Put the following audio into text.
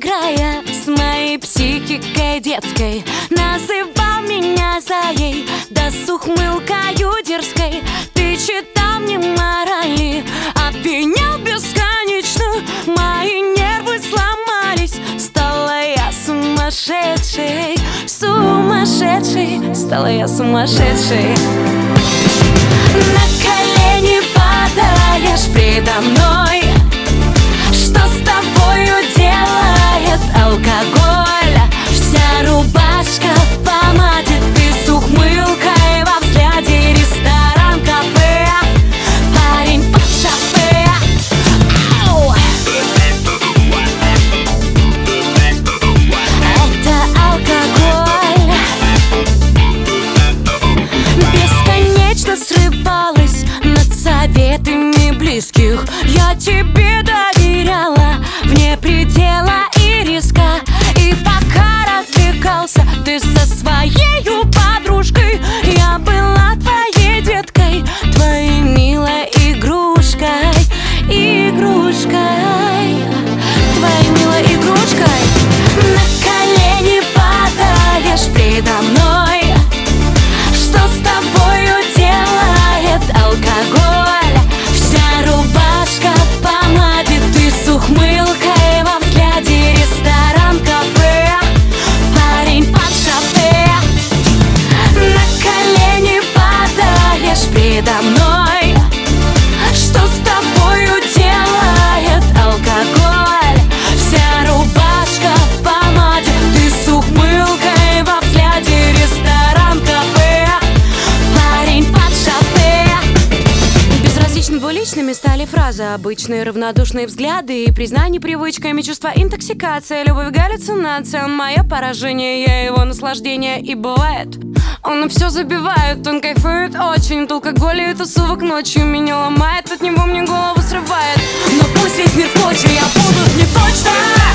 играя с моей психикой детской, называл меня заей, да с ухмылкою дерзкой. Ты читал мне морали, обвинял бесконечно, мои нервы сломались. Стала я сумасшедшей, сумасшедшей, стала я сумасшедшей. На колени падаешь предо мной. Что с тобою делает алкоголь? Вся рубашка в помаде, ты с ухмылкой во взгляде. Ресторан, кафе, парень под шофе. Ау! Это алкоголь. Бесконечно срывалась над советами близких. Я тебе доверяла вне предела и риска. И пока развлекался ты со своей подружкой, я была твоей деткой, твоей милой игрушкой, игрушкой, твоей милой игрушкой. На колени падаешь предо мной. Что с тобою делает алкоголь? Вся рубашка в помаде, ты с ухмылкой во взгляде. Ресторан, кафе, парень под шофе. На колени падаешь предо мной. Что с тобою делает алкоголь? Вся рубашка в помаде, ты с ухмылкой во взгляде. Ресторан, кафе, парень под шофе. Безразличны двуличными стали фразы обычные, равнодушные взгляды и признание привычками, чувства интоксикация, любовь галлюцинация. Он мое поражение, я его наслаждение. И бывает, он на все забивает, он кайфует очень от алкоголя и тусовок ночью. Меня ломает, от него мне голову срывает. Но пусть весь мир в клочья, я буду не точно.